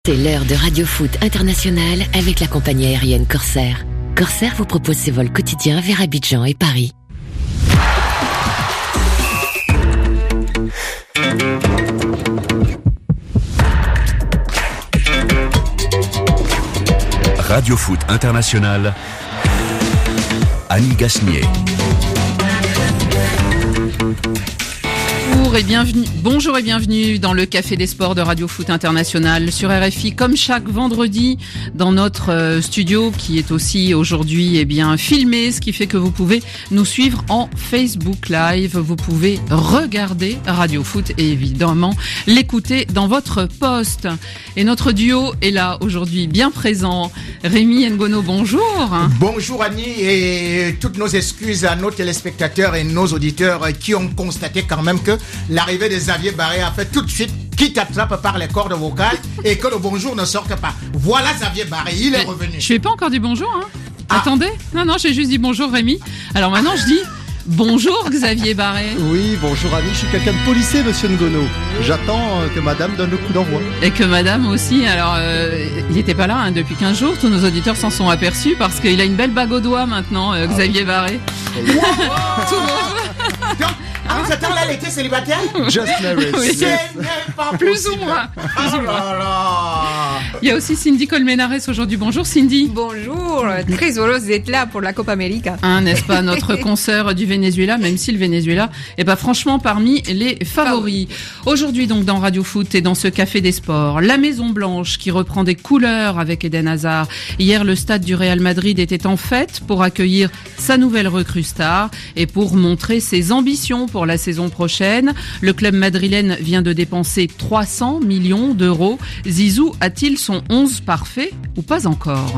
C'est l'heure de Radio Foot International avec la compagnie aérienne Corsair. Corsair vous propose ses vols quotidiens vers Abidjan et Paris. Radio Foot International, Annie Gasnier. Bonjour et bienvenue dans le Café des Sports de Radio Foot International sur RFI, comme chaque vendredi dans notre studio qui est aussi aujourd'hui filmé, ce qui fait que vous pouvez nous suivre en Facebook Live, vous pouvez regarder Radio Foot et évidemment l'écouter dans votre poste. Et notre duo est là aujourd'hui, bien présent. Rémi Ngono, bonjour. Bonjour Annie, et toutes nos excuses à nos téléspectateurs et nos auditeurs qui ont constaté quand même que l'arrivée de Xavier Barré a fait tout de suite qui t'attrape par les cordes vocales et que le bonjour ne sorte pas. Voilà Xavier Barré, il est revenu. Je fais pas encore dit bonjour, hein. Attendez, non, j'ai juste dit bonjour Rémi. Alors maintenant je dis bonjour Xavier Barré. Oui, bonjour Annie, je suis quelqu'un de policé, monsieur Ngono. J'attends que madame donne le coup d'envoi. Et que madame aussi, alors il n'était pas là depuis 15 jours, tous nos auditeurs s'en sont aperçus parce qu'il a une belle bague au doigt maintenant, Xavier Barré. Tout en ce temps-là, elle était célibataire? Just married. Oui. Plus ou moins. Il y a aussi Cindy Colmenares aujourd'hui. Bonjour Cindy. Bonjour, très heureuse d'être là pour la Copa América. N'est-ce pas, notre consoeur du Venezuela, même si le Venezuela est pas franchement parmi les favoris. Aujourd'hui donc dans Radio Foot et dans ce Café des Sports, la Maison Blanche qui reprend des couleurs avec Eden Hazard. Hier, le stade du Real Madrid était en fête pour accueillir sa nouvelle recrue star et pour montrer ses ambitions pour la saison prochaine. Le club madrilène vient de dépenser 300 millions d'euros. Zizou a-t-il son 11 parfait ou pas encore?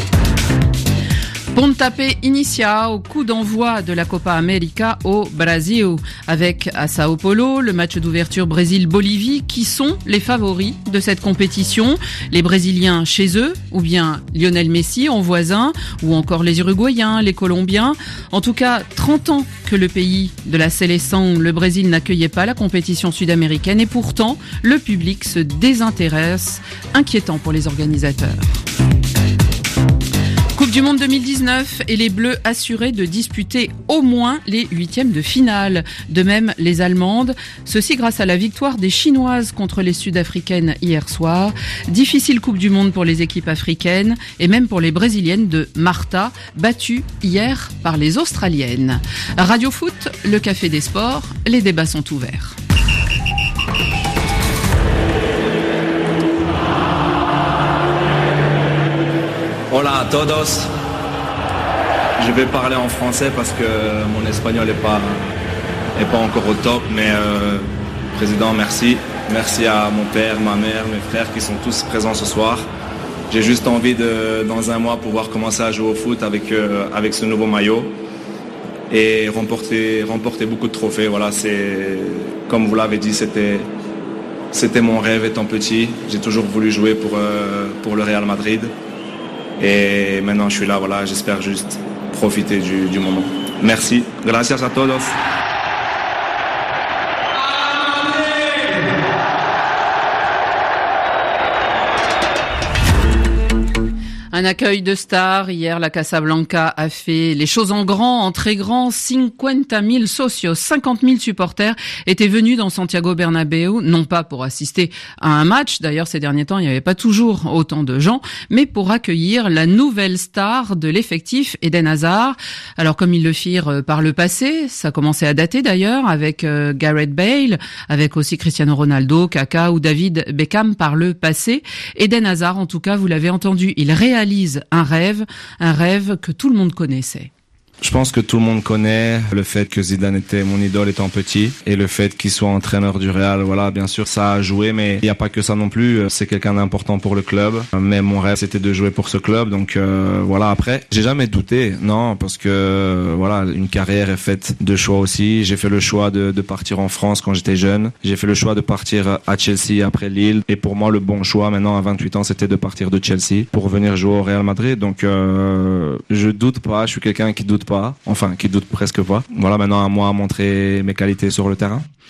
Pontapé initia au coup d'envoi de la Copa América au Brasil. Avec à Sao Paulo, le match d'ouverture Brésil-Bolivie, qui sont les favoris de cette compétition. Les Brésiliens chez eux, ou bien Lionel Messi en voisin, ou encore les Uruguayens, les Colombiens. En tout cas, 30 ans que le pays de la Séleção, le Brésil, n'accueillait pas la compétition sud-américaine et pourtant, le public se désintéresse, inquiétant pour les organisateurs. Coupe du Monde 2019 et les Bleus assurés de disputer au moins les huitièmes de finale. De même, les Allemandes. Ceci grâce à la victoire des Chinoises contre les Sud-Africaines hier soir. Difficile Coupe du Monde pour les équipes africaines et même pour les Brésiliennes de Marta, battues hier par les Australiennes. Radio Foot, le Café des Sports, les débats sont ouverts. Hola a todos. Je vais parler en français parce que mon espagnol n'est pas encore au top, mais président, merci. Merci à mon père, ma mère, mes frères qui sont tous présents ce soir. J'ai juste envie de, dans un mois, pouvoir commencer à jouer au foot avec ce nouveau maillot et remporter beaucoup de trophées. Voilà, c'est, comme vous l'avez dit, c'était mon rêve étant petit. J'ai toujours voulu jouer pour le Real Madrid. Et maintenant je suis là, voilà, j'espère juste profiter du moment. Merci, gracias a todos. Un accueil de stars. Hier, la Casablanca a fait les choses en grand, en très grand. 50 000 socios, 50 000 supporters étaient venus dans Santiago Bernabéu, non pas pour assister à un match. D'ailleurs, ces derniers temps, il n'y avait pas toujours autant de gens, mais pour accueillir la nouvelle star de l'effectif, Eden Hazard. Alors, comme ils le firent par le passé, ça commençait à dater d'ailleurs, avec Gareth Bale, avec aussi Cristiano Ronaldo, Kaka ou David Beckham par le passé. Eden Hazard, en tout cas, vous l'avez entendu, il réalise un rêve que tout le monde connaissait. Je pense que tout le monde connaît le fait que Zidane était mon idole étant petit et le fait qu'il soit entraîneur du Real. Voilà, bien sûr, ça a joué, mais il n'y a pas que ça non plus. C'est quelqu'un d'important pour le club. Mais mon rêve, c'était de jouer pour ce club. Donc voilà, après, j'ai jamais douté, non, parce que voilà, une carrière est faite de choix aussi. J'ai fait le choix de partir en France quand j'étais jeune. J'ai fait le choix de partir à Chelsea après Lille. Et pour moi, le bon choix maintenant à 28 ans, c'était de partir de Chelsea pour venir jouer au Real Madrid. Donc je doute pas, je suis quelqu'un qui doute pas, enfin qui doute presque pas. Voilà, maintenant à moi à montrer mes qualités sur le terrain.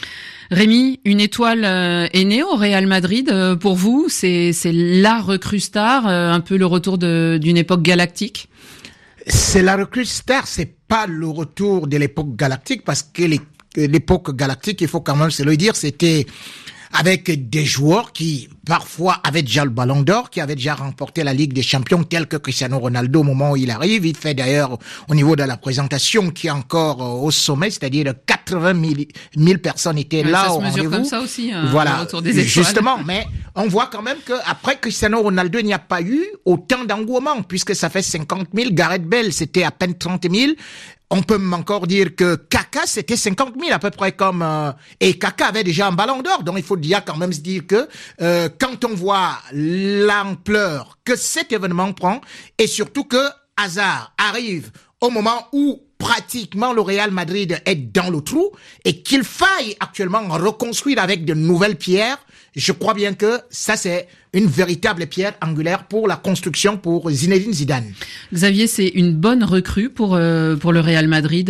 Rémi, une étoile est née au Real Madrid pour vous. C'est la recrue star, un peu le retour d'une époque galactique. C'est la recrue star, c'est pas le retour de l'époque galactique, parce que l'époque galactique, il faut quand même se le dire, c'était avec des joueurs qui parfois avaient déjà le Ballon d'Or, qui avaient déjà remporté la Ligue des Champions, tel que Cristiano Ronaldo au moment où il arrive. Il fait d'ailleurs au niveau de la présentation qui est encore au sommet, c'est-à-dire 80 000 personnes étaient là au rendez-vous. Ça se mesure comme ça aussi, voilà, le retour des étoiles. Justement, mais on voit quand même que après Cristiano Ronaldo, il n'y a pas eu autant d'engouement, puisque ça fait 50 000. Gareth Bale, c'était à peine 30 000. On peut encore dire que Kaka, c'était 50 000 à peu près comme... et Kaka avait déjà un Ballon d'Or. Donc, il faut déjà quand même se dire que quand on voit l'ampleur que cet événement prend, et surtout que Hazard arrive au moment où pratiquement le Real Madrid est dans le trou et qu'il faille actuellement reconstruire avec de nouvelles pierres, je crois bien que ça, c'est une véritable pierre angulaire pour la construction pour Zinedine Zidane. Xavier, c'est une bonne recrue pour le Real Madrid.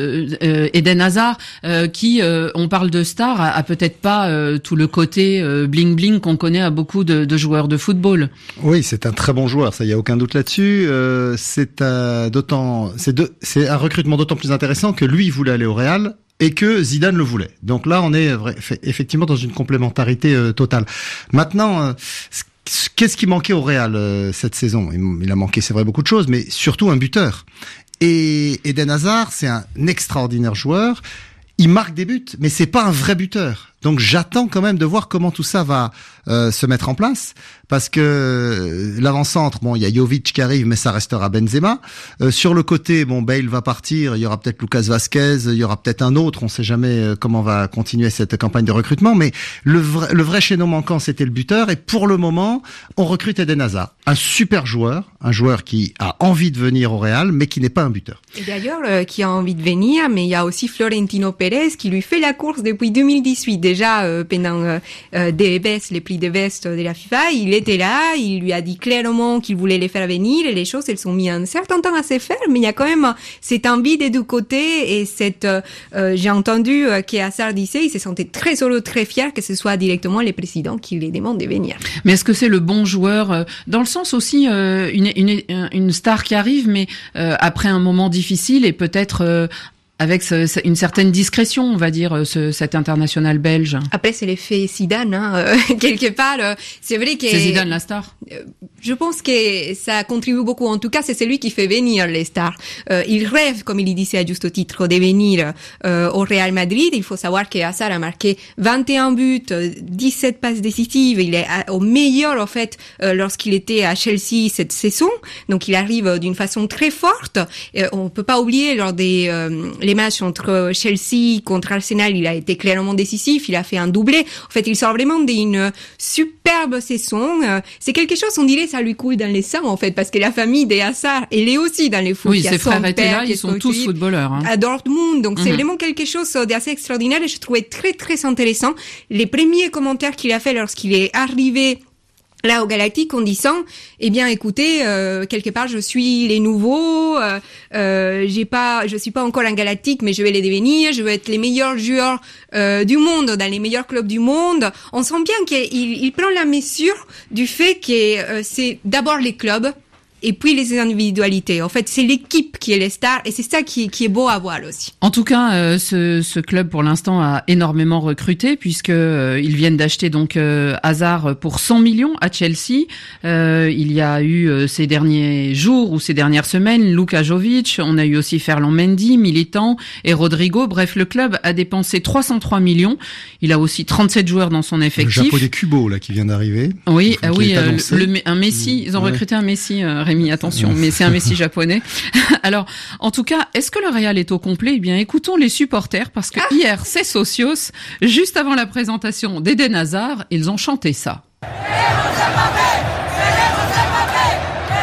Eden Hazard, qui, on parle de star, a peut-être pas tout le côté bling-bling qu'on connaît à beaucoup de joueurs de football. Oui, c'est un très bon joueur, ça, y a aucun doute là-dessus. C'est un recrutement d'autant plus intéressant que lui, il voulait aller au Real et que Zidane le voulait. Donc là, on est effectivement dans une complémentarité totale. Maintenant, qu'est-ce qui manquait au Real cette saison ? Il a manqué, c'est vrai, beaucoup de choses, mais surtout un buteur. Et Eden Hazard, c'est un extraordinaire joueur. Il marque des buts, mais c'est pas un vrai buteur. Donc j'attends quand même de voir comment tout ça va se mettre en place, parce que l'avant-centre, bon, il y a Jovic qui arrive, mais ça restera Benzema. Sur le côté, bon, Bale va partir, il y aura peut-être Lucas Vazquez, il y aura peut-être un autre, on sait jamais comment va continuer cette campagne de recrutement, mais le vrai chaînon manquant, c'était le buteur, et pour le moment, on recrute Eden Hazard, un super joueur, un joueur qui a envie de venir au Real, mais qui n'est pas un buteur. Et d'ailleurs, qui a envie de venir, mais il y a aussi Florentino Pérez qui lui fait la course depuis 2018. Déjà, pendant les prix de veste de la FIFA, il était là, il lui a dit clairement qu'il voulait les faire venir, et les choses, elles sont mises un certain temps à se faire, mais il y a quand même cette envie des deux côtés, et j'ai entendu qu'Hazard disait, il se sentait très heureux, très fier que ce soit directement les présidents qui les demandent de venir. Mais est-ce que c'est le bon joueur, dans le sens aussi, une star qui arrive, mais après un moment difficile, et peut-être avec une certaine discrétion, on va dire, cet international belge. Après, c'est l'effet Zidane, quelque part. C'est vrai que... C'est Zidane la star. Je pense que ça contribue beaucoup. En tout cas, c'est celui qui fait venir les stars. Il rêve, comme il disait à juste titre, de venir au Real Madrid. Il faut savoir que Hazard a marqué 21 buts, 17 passes décisives. Il est au meilleur, en fait, lorsqu'il était à Chelsea cette saison. Donc, il arrive d'une façon très forte. On peut pas oublier, lors des les matchs entre Chelsea contre Arsenal, il a été clairement décisif. Il a fait un doublé. En fait, il sort vraiment d'une superbe saison. C'est quelque chose, on dirait, ça lui coule dans les sangs, en fait, parce que la famille des Hazard, elle est aussi dans les foot. Oui, ses frères étaient là, ils sont tous footballeurs. À Dortmund. Donc, c'est vraiment quelque chose d'assez extraordinaire, et je trouvais très, très intéressant les premiers commentaires qu'il a fait lorsqu'il est arrivé là au Galactique, en disant, eh bien, écoutez, quelque part, je suis les nouveaux, je suis pas encore un Galactique, mais je vais les devenir, je vais être les meilleurs joueurs du monde, dans les meilleurs clubs du monde. On sent bien qu'il prend la mesure du fait que c'est d'abord les clubs, et puis les individualités. En fait, c'est l'équipe qui est les stars, et c'est ça qui est beau à voir aussi. En tout cas, ce club pour l'instant a énormément recruté, puisque ils viennent d'acheter donc Hazard pour 100 millions à Chelsea. Il y a eu ces derniers jours ou ces dernières semaines Luka Jovic, on a eu aussi Ferland Mendy, Militant et Rodrigo. Bref, le club a dépensé 303 millions. Il a aussi 37 joueurs dans son effectif. Le japonais Kubo là qui vient d'arriver. Oui, un Messi, ils ont recruté un Messi. Rémi, attention, mais c'est un Messi japonais. Alors, en tout cas, est-ce que le Real est au complet ? Eh bien, écoutons les supporters, parce que hier, c'est Socios, juste avant la présentation d'Eden Hazard, ils ont chanté ça.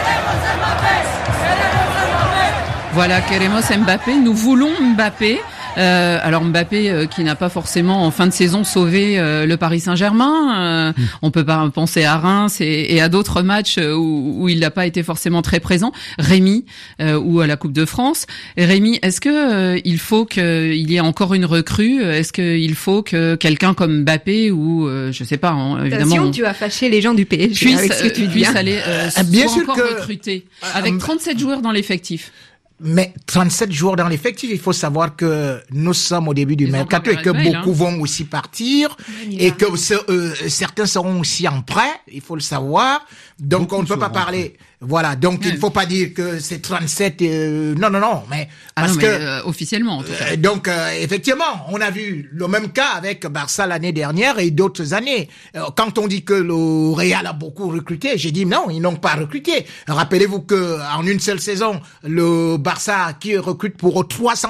Voilà, queremos Mbappé, nous voulons Mbappé. Alors Mbappé qui n'a pas forcément en fin de saison sauvé le Paris Saint-Germain. On peut pas penser à Reims et à d'autres matchs où il n'a pas été forcément très présent. Rémi ou à la Coupe de France. Et Rémi, est-ce que il faut qu'il y ait encore une recrue? Est-ce qu'il faut que quelqu'un comme Mbappé ou je sais pas, évidemment, tu vas fâcher les gens du PSG avec ce que tu dis. Aller bien soit sûr encore que recruter avec 37 joueurs dans l'effectif. Mais 37 joueurs dans l'effectif, il faut savoir que nous sommes au début du mercato et que beaucoup vont aussi partir et que certains seront aussi en prêt, il faut le savoir. Donc beaucoup on ne peut pas parler. Voilà, donc il ne faut pas dire que c'est 37 non, mais parce que officiellement en tout cas. Donc effectivement, on a vu le même cas avec Barça l'année dernière et d'autres années. Quand on dit que le Real a beaucoup recruté, j'ai dit non, ils n'ont pas recruté. Rappelez-vous que en une seule saison, le Barça qui recrute pour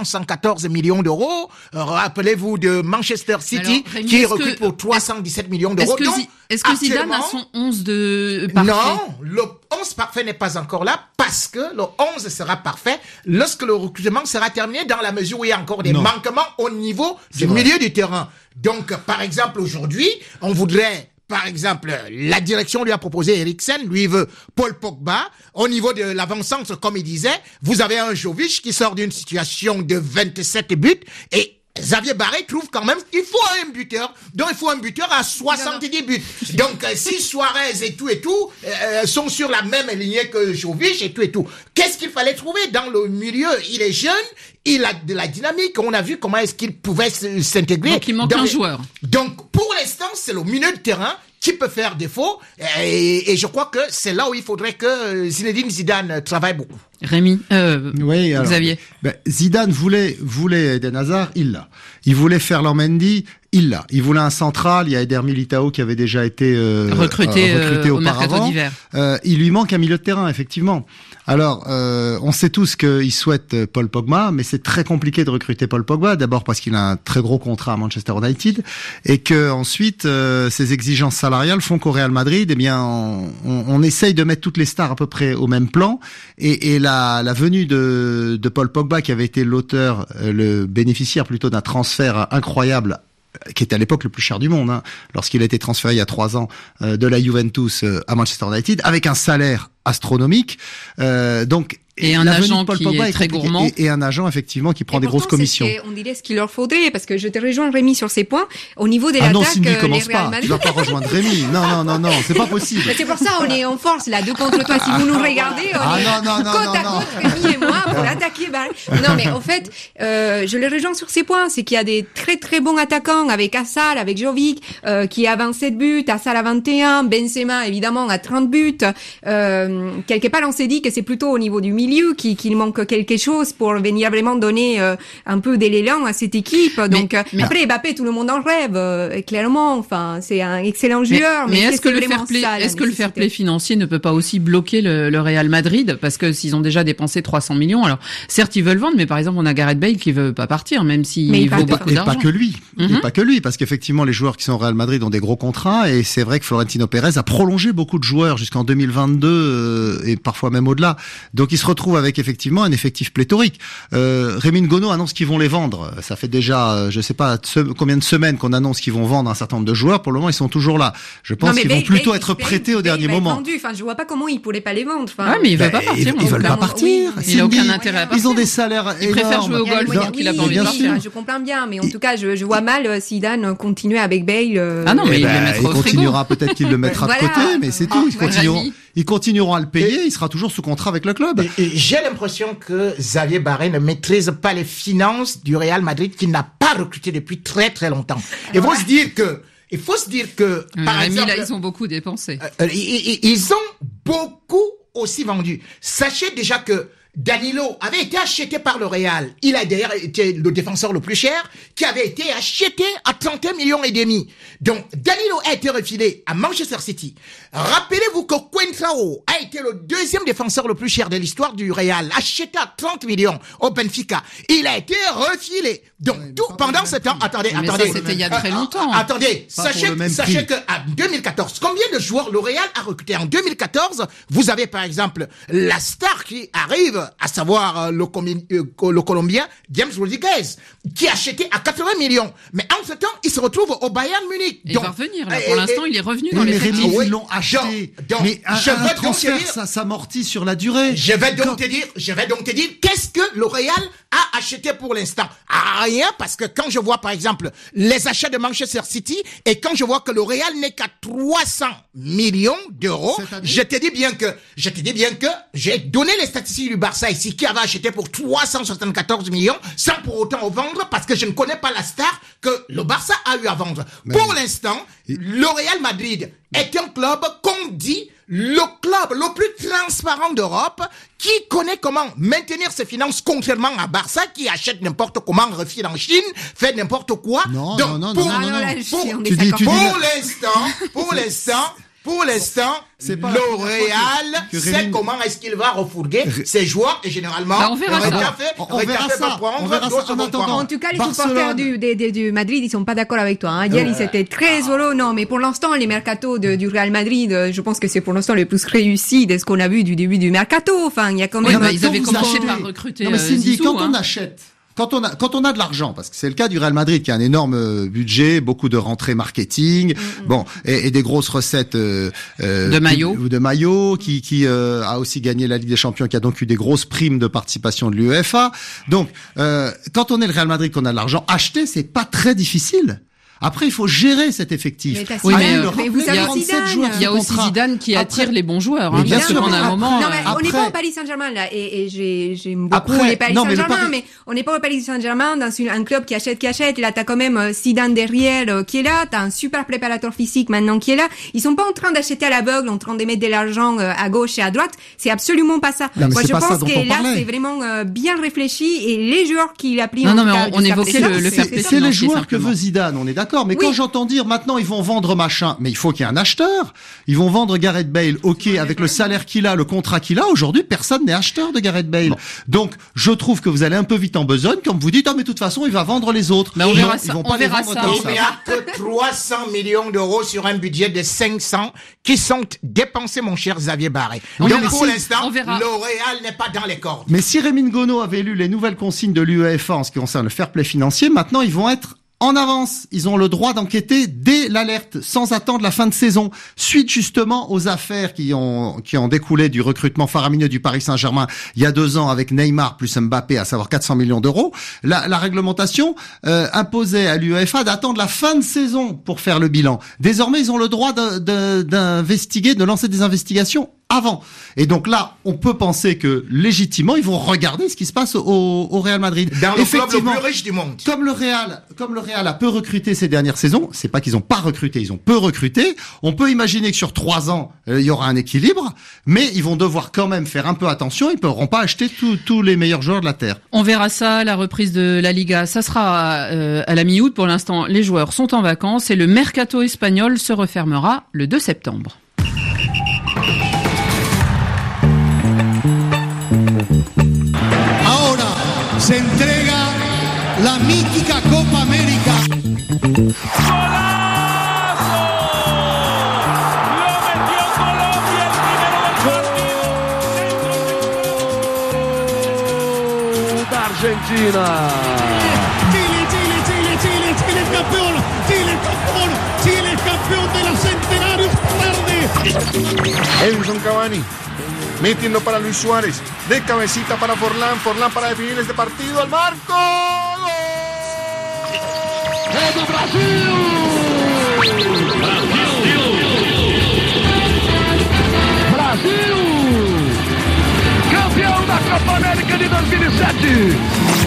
314 millions d'euros. Rappelez-vous de Manchester City Rémi, qui recrute pour 317 millions d'euros. Est-ce que Zidane a son 11 de parfait? Non, le 11 parfait n'est pas encore là parce que le 11 sera parfait lorsque le recrutement sera terminé dans la mesure où il y a encore des manquements au niveau du milieu du terrain. Donc, par exemple, aujourd'hui, on voudrait... Par exemple, la direction lui a proposé Eriksen, lui veut Paul Pogba. Au niveau de l'avant-centre, comme il disait, vous avez un Jovic qui sort d'une situation de 27 buts et Xavier Barré trouve quand même qu'il faut un buteur. Donc il faut un buteur à 70 buts. Donc si Suarez et tout sont sur la même lignée que Jovic et tout. Qu'est-ce qu'il fallait trouver dans le milieu? Il est jeune, il a de la dynamique. On a vu comment est-ce qu'il pouvait s'intégrer. Donc il manque un joueur. Donc pour l'instant, c'est le milieu de terrain qui peut faire défaut. Et je crois que c'est là où il faudrait que Zinedine Zidane travaille beaucoup. Rémi, oui, alors, Xavier. Zidane voulait Eden Hazard, il l'a. Il voulait Ferland Mendy, il l'a. Il voulait un central, il y a Eder Militao qui avait déjà été recruté au auparavant. mercato d'hiver. Il lui manque un milieu de terrain, effectivement. Alors, on sait tous qu'il souhaite Paul Pogba, mais c'est très compliqué de recruter Paul Pogba. D'abord parce qu'il a un très gros contrat à Manchester United et que ensuite ses exigences salariales font qu'au Real Madrid, eh bien, on essaye de mettre toutes les stars à peu près au même plan. Et la venue de Paul Pogba, qui avait été le bénéficiaire plutôt d'un transfert incroyable, qui était à l'époque le plus cher du monde, lorsqu'il a été transféré il y a 3 ans de la Juventus à Manchester United, avec un salaire astronomique. Et un agent qui est très gourmand. Et un agent, effectivement, qui prend des grosses commissions. On dirait ce qu'il leur faudrait, parce que je te rejoins, Rémi, sur ces points. Au niveau de l'attaque, non, Cindy, commence les pas. Real Madrid... Tu vas pas rejoindre Rémi. Non, c'est pas possible. Mais c'est pour ça, on est en force, là, 2 contre 3. Si vous nous regardez, on est côte à côte, Rémi et moi, pour attaquer. Non, mais en fait, je le rejoins sur ces points. C'est qu'il y a des très, très bons attaquants avec Assal, avec Jovic, qui a 27 buts, Assal à 21, Benzema, évidemment, à 30 buts. Quelque part, on s'est dit que c'est plutôt au niveau du milieu qu'il manque quelque chose pour venir vraiment donner un peu d'élan à cette équipe. Donc après Mbappé, tout le monde en rêve, clairement. Enfin, c'est un excellent joueur. Mais est-ce que le fair play financier ne peut pas aussi bloquer le Real Madrid, parce que s'ils ont déjà dépensé 300 millions, alors certes ils veulent vendre, mais par exemple on a Gareth Bale qui veut pas partir, même s'il vaut beaucoup d'argent. Et pas que lui. Et pas que lui, parce qu'effectivement les joueurs qui sont au Real Madrid ont des gros contrats, et c'est vrai que Florentino Pérez a prolongé beaucoup de joueurs jusqu'en 2022 et parfois même au-delà. Donc il se retrouve avec effectivement un effectif pléthorique. Rémi Ngono annonce qu'ils vont les vendre. Ça fait déjà, je sais pas combien de semaines qu'on annonce qu'ils vont vendre un certain nombre de joueurs. Pour le moment, ils sont toujours là. Je pense qu'ils vont plutôt être prêtés au dernier moment. Enfin, je vois pas comment ils pourraient pas les vendre. Enfin, mais ils veulent pas partir. Ils veulent pas partir. Il a aucun intérêt à partir. Ils ont des salaires énormes. Ils préfèrent jouer au golf qu'il a pas envie de partir. Je comprends bien, mais en tout cas, je vois mal Zidane continuer avec Bale. Ah non, mais il le mettra au frigo. Continuera, peut-être qu'il le mettra de côté, mais c'est tout. Ils continueront à le payer, il sera toujours sous contrat avec le club. Et j'ai l'impression que Xavier Barré ne maîtrise pas les finances du Real Madrid, qui n'a pas recruté depuis très très longtemps. Il faut se dire que, par exemple, là, ils ont beaucoup dépensé. Ils ont beaucoup aussi vendu. Sachez déjà que Danilo avait été acheté par le Real. Il a d'ailleurs été le défenseur le plus cher, qui avait été acheté à 31,5 millions. Donc, Danilo a été refilé à Manchester City. Rappelez-vous que Coentrao a été le 2e défenseur le plus cher de l'histoire du Real, acheté à 30 millions au Benfica. Il a été refilé. Donc, pendant ce temps, attendez. Ça, c'était il y a très longtemps. Attendez, sachez que à 2014, combien de joueurs le Real a recruté en 2014? Vous avez, par exemple, la star qui arrive, à savoir le Colombien James Rodriguez, qui a acheté à 80 millions. Mais en ce temps, il se retrouve au Bayern Munich. Il va revenir, là. Pour l'instant, il est revenu dans les Rémi, ils l'ont acheté. Mais un transfert, ça s'amortit sur la durée. Je vais donc te dire, qu'est-ce que le Real a acheté pour l'instant? Rien, parce que quand je vois, par exemple, les achats de Manchester City, et quand je vois que le Real n'est qu'à 300 millions d'euros, je te dis bien que j'ai donné les statistiques du Barça ici, qui avait acheté pour 374 millions, sans pour autant vendre, parce que je ne connais pas la star que le Barça a eu à vendre. Pour l'instant, le Real Madrid est un club qu'on dit le club le plus transparent d'Europe, qui connaît comment maintenir ses finances, contrairement à Barça qui achète n'importe comment, refile en Chine, fait n'importe quoi. Non. Pour l'instant, le Real sait comment est-ce qu'il va refourguer ses joueurs, et généralement, on verra ça. On verra ça. En tout cas, les supporters du Madrid, ils sont pas d'accord avec toi. Hein. Hier, ils étaient très solo. Non, mais pour l'instant, les mercato du Real Madrid, je pense que c'est pour l'instant le plus réussi de ce qu'on a vu du début du mercato. Enfin, il y a quand même. Ils avaient commencé par recruter. Non, mais Cindy, Zizou, quand on achète. Quand on a de l'argent, parce que c'est le cas du Real Madrid qui a un énorme budget, beaucoup de rentrées marketing, et des grosses recettes de maillots, qui a aussi gagné la Ligue des Champions, qui a donc eu des grosses primes de participation de l'UEFA. Donc quand on est le Real Madrid, qu'on a de l'argent, acheter, c'est pas très difficile. Après, il faut gérer cet effectif. Oui, mais vous savez, il y a aussi Zidane qui attire les bons joueurs. Bien sûr, pendant un moment. Non, mais on n'est pas au Paris Saint-Germain là, et j'aime beaucoup les Paris Saint-Germain, mais on n'est pas au Paris Saint-Germain dans un club qui achète. Là, t'as quand même Zidane derrière qui est là. T'as un super préparateur physique maintenant qui est là. Ils sont pas en train d'acheter à l'aveugle, en train de mettre de l'argent à gauche et à droite. C'est absolument pas ça. Non, moi, je pense que là, parlait. c'est vraiment bien réfléchi, et les joueurs qu'il a pris. Non, mais on évoquait le fair play. C'est les joueurs que veut Zidane, on est d'accord. Mais quand j'entends dire maintenant ils vont vendre machin, mais il faut qu'il y ait un acheteur. Ils vont vendre Gareth Bale, ok, avec le salaire qu'il a, le contrat qu'il a. Aujourd'hui, personne n'est acheteur de Gareth Bale. Bon. Donc, je trouve que vous allez un peu vite en besogne, comme vous dites, mais de toute façon, il va vendre les autres. Mais on verra ça. Ils vont pas les vendre comme ça. Il n'y a que 300 millions d'euros sur un budget de 500 qui sont dépensés, mon cher Xavier Barré. Donc, pour l'instant, le Real n'est pas dans les cordes. Mais si Rémi Ngono avait lu les nouvelles consignes de l'UEFA en ce qui concerne le fair play financier, maintenant, ils vont être en avance. Ils ont le droit d'enquêter dès l'alerte, sans attendre la fin de saison. Suite justement aux affaires qui ont découlé du recrutement faramineux du Paris Saint-Germain il y a 2 ans avec Neymar plus Mbappé, à savoir 400 millions d'euros. La réglementation imposait à l'UEFA d'attendre la fin de saison pour faire le bilan. Désormais, ils ont le droit d'investiguer, de lancer des investigations avant. Et donc là, on peut penser que légitimement, ils vont regarder ce qui se passe au Real Madrid. Dans le club le plus riche du monde. Comme le Real a peu recruté ces dernières saisons, c'est pas qu'ils ont pas recruté, ils ont peu recruté. On peut imaginer que sur 3 ans, il y aura un équilibre, mais ils vont devoir quand même faire un peu attention. Ils pourront pas acheter tous les meilleurs joueurs de la terre. On verra ça, la reprise de la Liga. Ça sera à la mi-août. Pour l'instant, les joueurs sont en vacances et le mercato espagnol se refermera le 2 septembre. Se entrega la mítica Copa América. ¡Golazo! Lo metió Colombia, el primero del partido. Argentina. Chile es campeón. Chile es campeón de los centenarios tarde. Edinson Cavani. Metiendo para Luis Suárez, de cabecita para Forlán para definir este partido al marco. ¡Gol! ¡Es do Brasil! Brasil! Campeão da Copa América de 2007!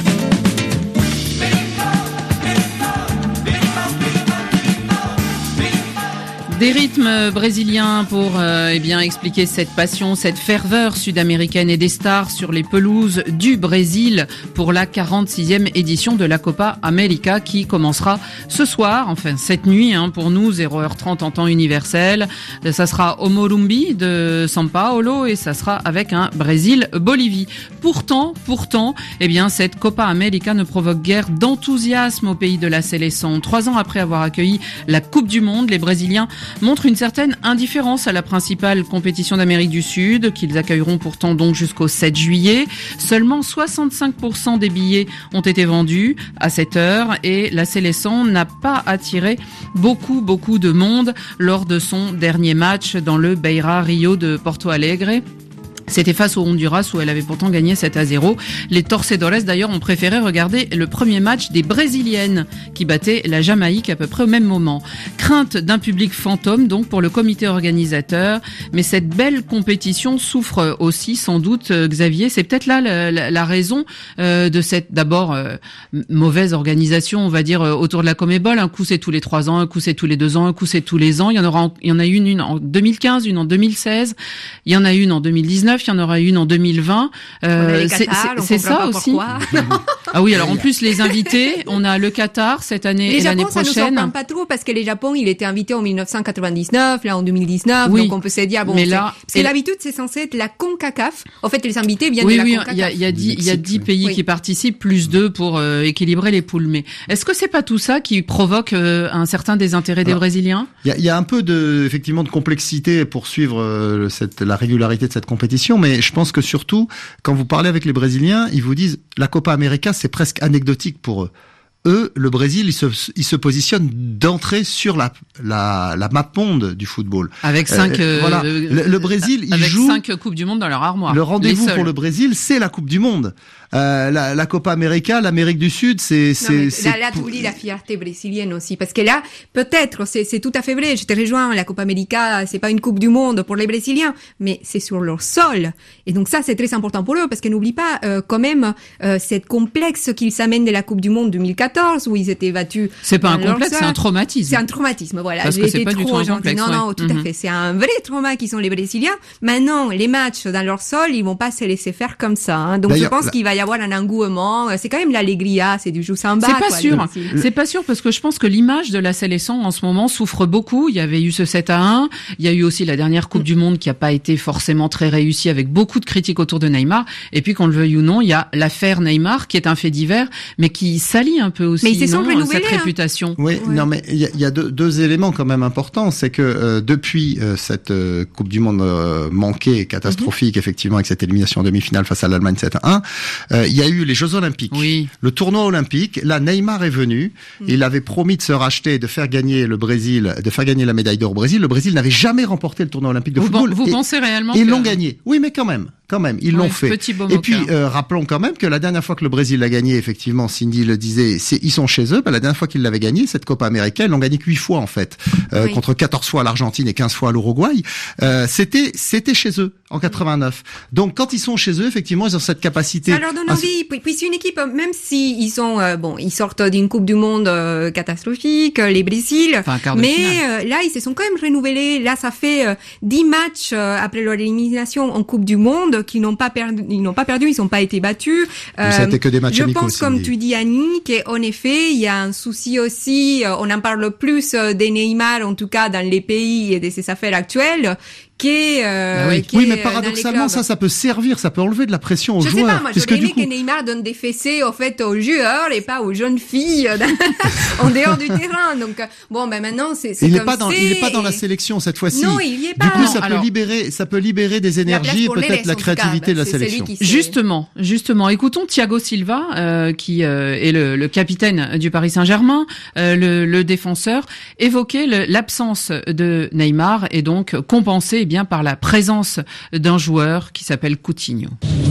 Des rythmes brésiliens pour expliquer cette passion, cette ferveur sud-américaine et des stars sur les pelouses du Brésil pour la 46e édition de la Copa América qui commencera ce soir, enfin cette nuit pour nous, 0h30 en temps universel. Ça sera au Morumbi de São Paulo et ça sera avec un Brésil-Bolivie. Pourtant, cette Copa América ne provoque guère d'enthousiasme au pays de la Séleção. 3 ans après avoir accueilli la Coupe du Monde, les Brésiliens montrent une certaine indifférence à la principale compétition d'Amérique du Sud, qu'ils accueilleront pourtant donc jusqu'au 7 juillet. Seulement 65% des billets ont été vendus à cette heure et la Seleção n'a pas attiré beaucoup de monde lors de son dernier match dans le Beira Rio de Porto Alegre. C'était face au Honduras où elle avait pourtant gagné 7-0. Les Torcedores d'ailleurs ont préféré regarder le premier match des Brésiliennes qui battaient la Jamaïque à peu près au même moment. Crainte d'un public fantôme donc pour le comité organisateur, mais cette belle compétition souffre aussi sans doute, Xavier. C'est peut-être là la raison de cette d'abord mauvaise organisation, on va dire, autour de la Conmebol. Un coup c'est tous les 3 ans, un coup c'est tous les 2 ans, un coup c'est tous les ans. Il y en a une en 2015, une en 2016, il y en a une en 2019. Il y en aura une en 2020. C'est ça aussi. Ah oui, alors en plus les invités, on a le Qatar cette année et l'année prochaine. Les Japon, ça nous surprend pas trop parce que les Japon, il était invité en 1999, là en 2019, oui. Donc on peut se dire bon. Mais là, parce que d'habitude c'est censé être la CONCACAF. En fait, les invités viennent de la CONCACAF. Oui, il y a 10 pays qui participent plus 2 pour équilibrer les poules. Mais est-ce que c'est pas tout ça qui provoque un certain désintérêt des Brésiliens? Il y a un peu effectivement de complexité pour suivre la régularité de cette compétition. Mais je pense que surtout, quand vous parlez avec les Brésiliens, ils vous disent la Copa América, c'est presque anecdotique pour eux. Eux, le Brésil, ils se positionnent d'entrée sur la map monde du football. Avec 5 voilà. Le Brésil, il joue 5 coupes du monde dans leur armoire. Le rendez-vous pour le Brésil, c'est la Coupe du Monde. La Copa América, l'Amérique du Sud, là tu oublies la fierté brésilienne aussi, parce que là, peut-être, c'est tout à fait vrai, je te rejoins, la Copa América, c'est pas une Coupe du Monde pour les Brésiliens, mais c'est sur leur sol. Et donc ça, c'est très important pour eux, parce que n'oublie pas, quand même, cette complexe qu'ils s'amènent de la Coupe du Monde 2014, où ils étaient battus. C'est pas un complexe, c'est un traumatisme. C'est un traumatisme, voilà. Parce que c'est pas du tout un complexe. Non, tout à fait. C'est un vrai trauma qui sont les Brésiliens. Maintenant, les matchs dans leur sol, ils vont pas se laisser faire comme ça, hein. Donc je pense qu'il va y avoir un engouement. C'est quand même l'allégria, c'est du jus samba. C'est pas sûr. C'est pas sûr parce que je pense que l'image de la Seleção en ce moment souffre beaucoup. Il y avait eu ce 7-1. Il y a eu aussi la dernière Coupe du Monde qui a pas été forcément très réussie avec beaucoup de critiques autour de Neymar. Et puis qu'on le veuille ou non, il y a l'affaire Neymar qui est un fait divers, mais qui salit un peu aussi cette réputation. Oui, non mais il y a deux éléments quand même importants. C'est que depuis cette Coupe du Monde manquée, catastrophique, effectivement, avec cette élimination en demi-finale face à l'Allemagne 7-1, il y a eu les Jeux Olympiques, le tournoi olympique. Là, Neymar est venu. Il avait promis de se racheter, de faire gagner le Brésil, de faire gagner la médaille d'or au Brésil. Le Brésil n'avait jamais remporté le tournoi olympique de football. Vous pensez réellement ils l'ont gagné? Oui, mais quand même, ils l'ont fait. Et puis, rappelons quand même que la dernière fois que le Brésil l'a gagné, effectivement, Cindy le disait, ils sont chez eux. La dernière fois qu'ils l'avaient gagné, cette Copa América, ils l'ont gagné que 8 fois en fait, contre 14 fois à l'Argentine et 15 fois à l'Uruguay. C'était chez eux en 89. Donc, quand ils sont chez eux, effectivement, ils ont cette capacité. Ça leur donne envie. Puis c'est une équipe, même si ils sont ils sortent d'une Coupe du Monde catastrophique, les Brésil, mais là ils se sont quand même renouvelés. Là, ça fait 10 matchs après leur élimination en Coupe du Monde qu'ils n'ont pas perdu, ils n'ont pas été battus. Ça a été que des matchs amicaux. Je pense, comme tu dis, Annie, qu'en effet, il y a un souci aussi. On en parle plus des Neymar, en tout cas dans les pays et de ses affaires actuelles. Oui, mais paradoxalement, ça peut servir, ça peut enlever de la pression aux joueurs. Je sais pas, moi, j'aurais aimé que Neymar donne des fessées, au fait, aux joueurs et pas aux jeunes filles en dehors du terrain. Donc, maintenant, c'est comme il est pas dans la sélection cette fois-ci. Non, il y est pas. Du coup, ça peut libérer des énergies et peut-être la créativité de la sélection. Justement, écoutons Thiago Silva, qui est le capitaine du Paris Saint-Germain, le défenseur, évoquer l'absence de Neymar et donc compenser par la présence d'un joueur qui s'appelle Coutinho.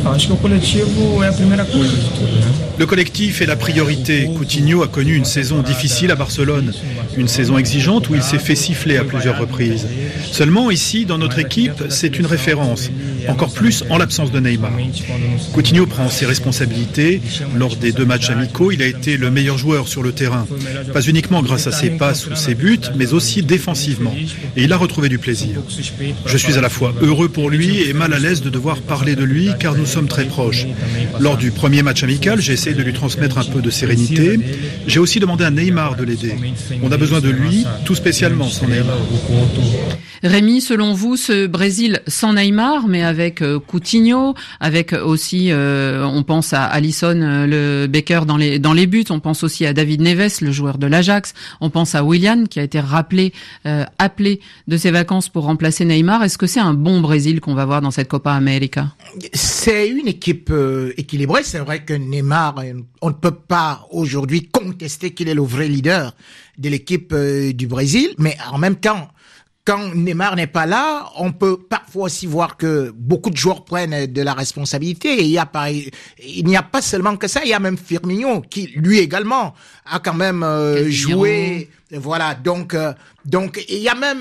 Le collectif est la priorité. Coutinho a connu une saison difficile à Barcelone, une saison exigeante où il s'est fait siffler à plusieurs reprises. Seulement ici, dans notre équipe, c'est une référence, encore plus en l'absence de Neymar. Coutinho prend ses responsabilités. Lors des 2 matchs amicaux, il a été le meilleur joueur sur le terrain, pas uniquement grâce à ses passes ou ses buts, mais aussi défensivement. Et il a retrouvé du plaisir. Je suis à la fois heureux pour lui et mal à l'aise de devoir parler de lui car nous sommes très proches. Lors du premier match amical, j'ai essaie de lui transmettre un peu de sérénité. J'ai aussi demandé à Neymar de l'aider. On a besoin de lui, tout spécialement son Neymar. Rémi, selon vous, ce Brésil sans Neymar, mais avec Coutinho, avec aussi, on pense à Alisson, le Becker dans les buts, on pense aussi à David Neves, le joueur de l'Ajax, on pense à Willian qui a été appelé de ses vacances pour remplacer Neymar. Est-ce que c'est un bon Brésil qu'on va voir dans cette Copa América? C'est une équipe équilibrée. C'est vrai que Neymar, on ne peut pas aujourd'hui contester qu'il est le vrai leader de l'équipe du Brésil, mais en même temps, quand Neymar n'est pas là, on peut parfois aussi voir que beaucoup de joueurs prennent de la responsabilité. Et il n'y a pas seulement que ça, il y a même Firmino qui, lui également, a quand même joué. Voilà, donc il y a même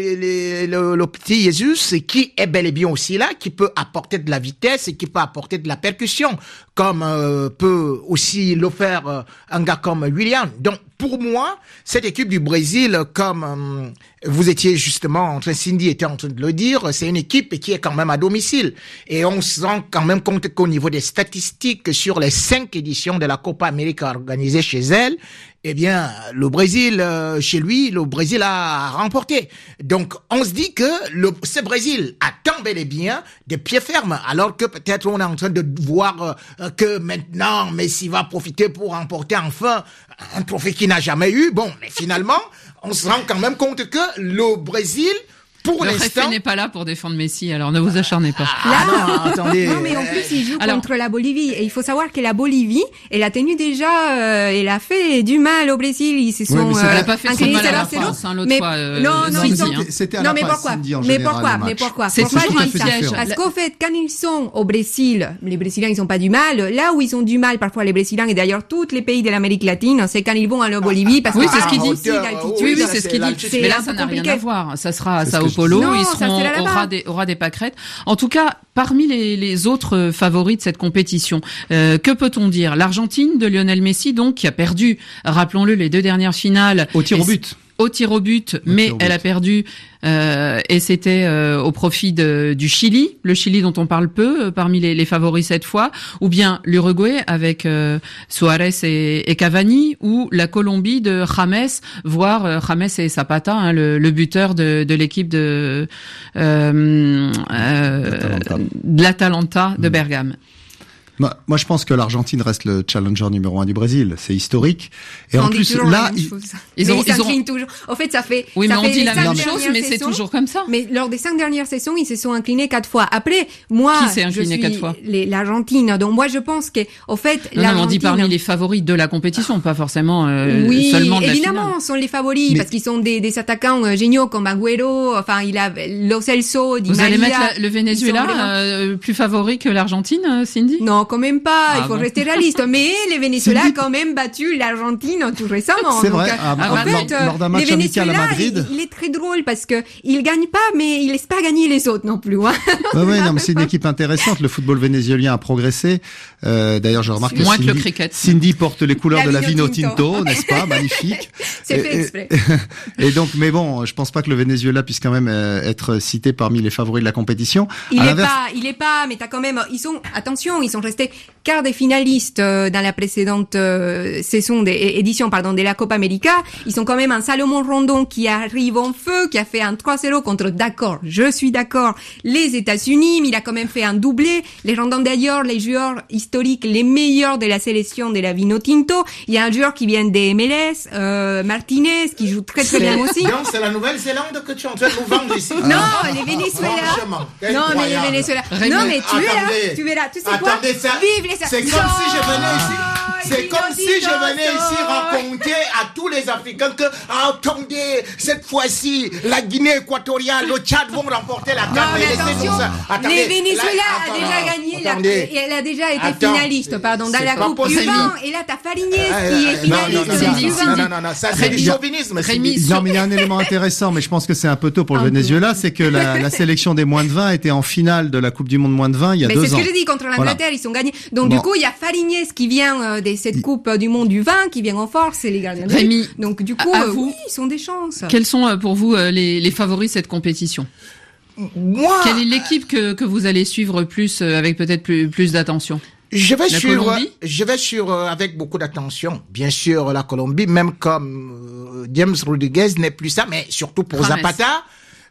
le petit Jesus qui est bel et bien aussi là, qui peut apporter de la vitesse et qui peut apporter de la percussion, comme peut aussi le faire un gars comme Willian. Donc pour moi, cette équipe du Brésil, comme vous étiez justement Cindy était en train de le dire, c'est une équipe qui est quand même à domicile. Et on se rend quand même compte qu'au niveau des statistiques sur les 5 éditions de la Copa América organisées chez elle, eh bien, le Brésil, chez lui, le Brésil a remporté. Donc, on se dit que ce Brésil attend bel et bien des pieds fermes, alors que peut-être on est en train de voir que maintenant, Messi va profiter pour remporter enfin un trophée qu'il n'a jamais eu. Bon, mais finalement, on se rend quand même compte que le Brésil, pour le l'instant, préfet n'est pas là pour défendre Messi, alors ne vous acharnez pas. Non, attendez. Non, mais en plus, il joue contre la Bolivie. Et il faut savoir que la Bolivie, elle a tenu déjà, elle a fait du mal au Brésil. Ils se sont, elle a pas fait trop mal à la France, l'autre fois. C'était à la place, Cindy, en général, mais pourquoi? C'est toujours un piège. Parce qu'au fait, quand ils sont au Brésil, les Brésiliens, ils ont pas du mal. Là où ils ont du mal, parfois, les Brésiliens, et d'ailleurs, tous les pays de l'Amérique latine, c'est quand ils vont à la Bolivie, parce que c'est ce qu'il dit. Oui, c'est ce qu'il dit. Mais là, ça n'a rien à voir. Ça sera à Sao Paulo. Ils seront aura des pâquerettes. En tout cas, parmi les autres favoris de cette compétition, que peut-on dire? L'Argentine de Lionel Messi, donc, qui a perdu, rappelons-le, les 2 dernières finales. Au tir au but. Mais elle a perdu et c'était au profit du Chili, le Chili dont on parle peu parmi les favoris cette fois, ou bien l'Uruguay avec Suarez et Cavani, ou la Colombie de James, voire James et Zapata, hein, le buteur de l'équipe de l'Atalanta de Bergame. Moi, je pense que l'Argentine reste le challenger numéro 1 du Brésil. C'est historique. Et en plus, là, ils s'inclinent toujours. En fait, ça fait. Oui, mais on dit la même chose, mais c'est toujours comme ça. Mais lors des 5 dernières saisons, ils se sont inclinés 4 fois. Après, moi, qui s'est incliné 4 fois? L'Argentine. Donc moi, je pense que, au fait, l'Argentine. Non, on dit parmi les favoris de la compétition, pas forcément oui, seulement de la finale. Évidemment, sont les favoris parce qu'ils sont des attaquants géniaux comme Agüero. Enfin, il a Lo Celso, Di Maria. Vous allez mettre le Venezuela plus favori que l'Argentine, Cindy? Non, quand même pas. Il faut rester réaliste. Mais les Venezuela a quand même battu l'Argentine tout récemment. C'est vrai. Lors d'un match amical à Madrid. Il est très drôle parce que il gagne pas, mais il laisse pas gagner les autres non plus. Hein. Ouais, non, mais c'est une équipe intéressante. Le football vénézuélien a progressé. D'ailleurs, je remarque moins que le cricket. Cindy porte les couleurs de la Vino Tinto, n'est-ce pas? Magnifique. C'est fait exprès. Et donc, mais bon, je pense pas que le Venezuela puisse quand même être cité parmi les favoris de la compétition. Il est pas, mais t'as quand même, ils sont restés quart des finalistes dans la précédente édition de la Copa América. Ils sont quand même un Salomon Rondon qui arrive en feu, qui a fait un 3-0 contre, je suis d'accord, les États-Unis, mais il a quand même fait un doublé. Les Rondon d'ailleurs, les joueurs historiques, les meilleurs de la sélection de la Vino Tinto. Il y a un joueur qui vient des MLS, Martinez, qui joue très très bien aussi. Non, c'est la Nouvelle-Zélande que tu es en train de nous vendre ici. Non, les Venezuela. Non, mais les Venezuela. Non, mais tu verras. Tu sais quoi? Vive les C'est comme si je venais ici. C'est comme si je venais ici raconter à tous les Africains que, attendez, cette fois-ci, la Guinée équatoriale, le Tchad vont remporter la CAN. Non, mais attention, les Venezuela a déjà gagné, elle a déjà été finaliste, dans la Coupe du Vin. Et là, t'as Fariñez qui est finaliste du Vin. Non, ça c'est du chauvinisme. Non, mais il y a un élément intéressant, mais je pense que c'est un peu tôt pour le Venezuela, c'est que la sélection des moins de 20 était en finale de la Coupe du Monde moins de 20 il y a 2 ans. Mais c'est ce que j'ai dit, contre l'Angleterre, ils sont gagnés. Donc du coup, il y a Fariñez qui vient de cette Coupe du Monde du vin, qui vient en force, c'est les gardiens de Rémi, donc du coup, oui, ils sont des chances. Quels sont pour vous les favoris de cette compétition? Moi, quelle est l'équipe que vous allez suivre plus avec peut-être plus d'attention? Je vais suivre avec beaucoup d'attention, bien sûr, la Colombie, même comme James Rodriguez n'est plus ça, mais surtout pour Zapata.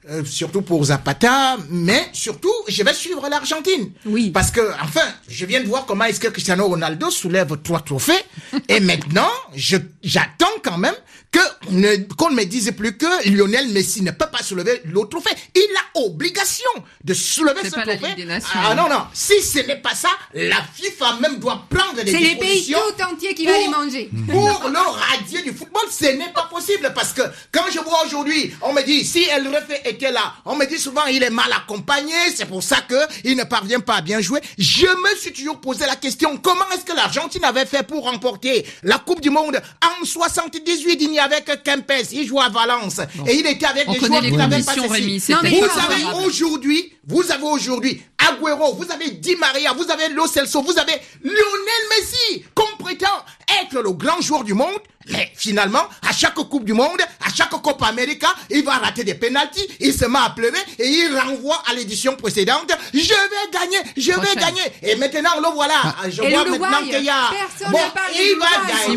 Mais surtout, je vais suivre l'Argentine. Oui. Parce que, enfin, je viens de voir comment est-ce que Cristiano Ronaldo soulève 3 trophées. Et maintenant, j'attends quand même qu'on ne me dise plus que Lionel Messi ne peut pas soulever l'autre trophée. Il a obligation de soulever ce trophée. La Ligue des Nations. Ah non. Si ce n'est pas ça, la FIFA même doit prendre des dispositions. C'est les pays tout entiers qui vont les manger. Pour le radier du football, ce n'est pas possible. Parce que quand je vois aujourd'hui, on me dit, si El Refe était là, on me dit souvent, il est mal accompagné, c'est pour ça qu'il ne parvient pas à bien jouer. Je me suis toujours posé la question, comment est-ce que l'Argentine avait fait pour remporter la Coupe du Monde en 78? Il n'y avait que Kempes, il jouait à Valence. Bon. Et il était avec des joueurs qui n'avaient pas ceci. Vous avez aujourd'hui Agüero, vous avez Di Maria, vous avez Lo Celso, vous avez Lionel Messi, comme prétend être le grand joueur du monde. Mais finalement, à chaque Coupe du Monde, à chaque Copa América, il va rater des pénaltys, il se met à pleurer et il renvoie à l'édition précédente. Je vais gagner. Et maintenant, le voilà. Je vois maintenant qu'il y a... il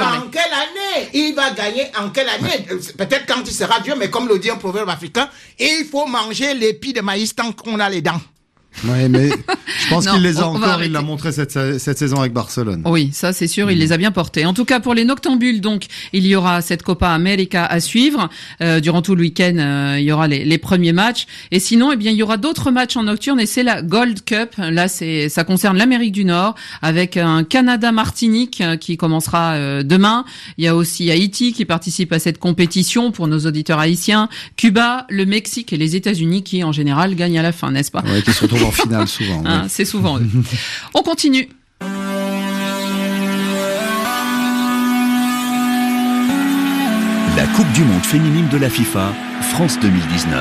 va gagner en quelle année? Peut-être quand il sera vieux, mais comme le dit un proverbe africain, il faut manger l'épi de maïs tant qu'on a les dents. Ouais, mais je pense qu'il les a encore, il l'a montré cette saison avec Barcelone. Oui, ça c'est sûr, il les a bien portés. En tout cas, pour les Noctambules, donc, il y aura cette Copa América à suivre. Durant tout le week-end, il y aura les premiers matchs. Et sinon, eh bien, il y aura d'autres matchs en nocturne et c'est la Gold Cup. Là, ça concerne l'Amérique du Nord avec un Canada-Martinique qui commencera demain. Il y a aussi Haïti qui participe à cette compétition pour nos auditeurs haïtiens. Cuba, le Mexique et les États-Unis qui, en général, gagnent à la fin, n'est-ce pas? Ouais, qui se retrouvent en finale souvent. Hein, c'est souvent eux. On continue. La Coupe du Monde féminine de la FIFA, France 2019.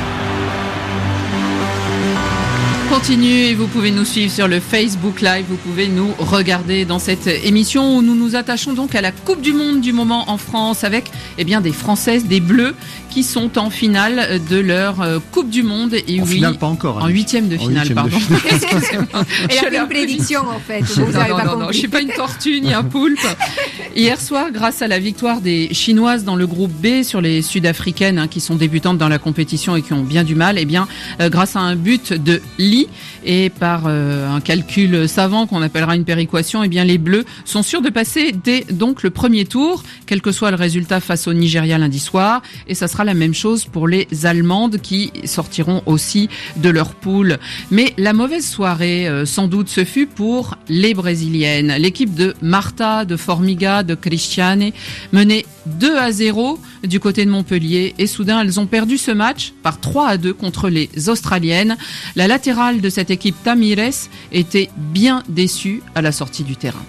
Continue et vous pouvez nous suivre sur le Facebook Live, vous pouvez nous regarder dans cette émission où nous nous attachons donc à la Coupe du Monde du moment en France avec des Françaises, des Bleues qui sont en finale de leur Coupe du Monde. Et en finale, pas encore. En huitième de finale, pardon. Elle a fait une prédiction en fait. Non, je suis pas une tortue ni un poulpe. Hier soir, grâce à la victoire des Chinoises dans le groupe B sur les Sud-Africaines qui sont débutantes dans la compétition et qui ont bien du mal, grâce à un but de Lee et par un calcul savant qu'on appellera une péréquation, les Bleus sont sûrs de passer dès donc le premier tour, quel que soit le résultat face au Nigeria lundi soir. Et ça sera la même chose pour les Allemandes qui sortiront aussi de leur poule. Mais la mauvaise soirée, sans doute, ce fut pour les Brésiliennes. L'équipe de Marta, de Formiga, de Cristiane menait 2-0 du côté de Montpellier et soudain elles ont perdu ce match par 3-2 contre les Australiennes. La latérale de cette équipe, Tamires, était bien déçue à la sortie du terrain.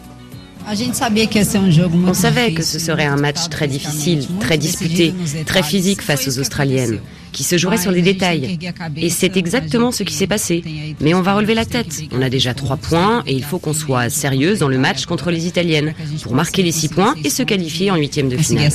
On savait que ce serait un match très difficile, très disputé, très physique face aux Australiennes, qui se jouerait sur des détails. Et c'est exactement ce qui s'est passé. Mais on va relever la tête. On a déjà 3 points et il faut qu'on soit sérieuse dans le match contre les Italiennes pour marquer les 6 points et se qualifier en 8e de finale.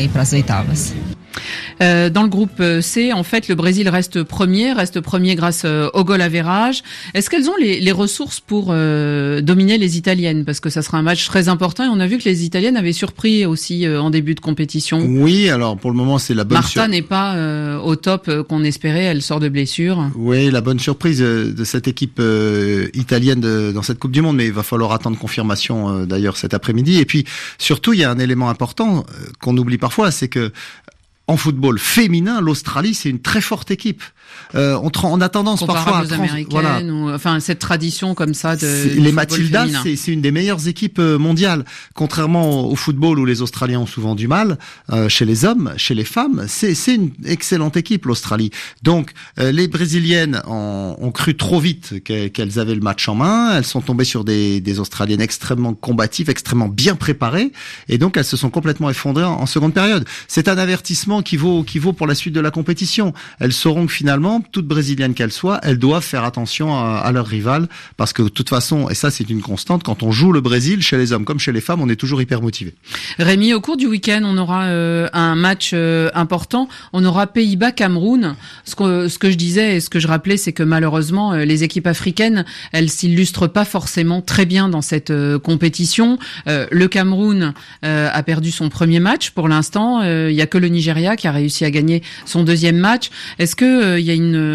Dans le groupe C, en fait, le Brésil reste premier grâce au goal average. Est-ce qu'elles ont les ressources pour dominer les Italiennes? Parce que ça sera un match très important et on a vu que les Italiennes avaient surpris aussi en début de compétition. Oui, alors pour le moment, c'est la bonne Marta n'est pas au top qu'on espérait, elle sort de blessure. Oui, la bonne surprise de cette équipe italienne dans cette Coupe du Monde, mais il va falloir attendre confirmation d'ailleurs cet après-midi. Et puis surtout, il y a un élément important qu'on oublie parfois, c'est que en football féminin, l'Australie, c'est une très forte équipe. On a tendance parfois à cette tradition comme ça de les Matildas, c'est une des meilleures équipes mondiales. Contrairement au football où les Australiens ont souvent du mal, chez les hommes, chez les femmes, c'est une excellente équipe l'Australie. Donc les Brésiliennes ont cru trop vite qu'elles avaient le match en main. Elles sont tombées sur des Australiennes extrêmement combatives, extrêmement bien préparées, et donc elles se sont complètement effondrées en seconde période. C'est un avertissement sentiment qui vaut pour la suite de la compétition. Elles sauront que finalement, toutes brésiliennes qu'elles soient, elles doivent faire attention à leurs rivales, parce que de toute façon, et ça c'est une constante, quand on joue le Brésil, chez les hommes comme chez les femmes, on est toujours hyper motivé. Rémi, au cours du week-end, on aura un match important. On aura Pays-Bas-Cameroun. Ce que je disais et ce que je rappelais, c'est que malheureusement, les équipes africaines, elles s'illustrent pas forcément très bien dans cette compétition. Le Cameroun a perdu son premier match pour l'instant. Il y a que le Nigeria qui a réussi à gagner son deuxième match. Est-ce que il y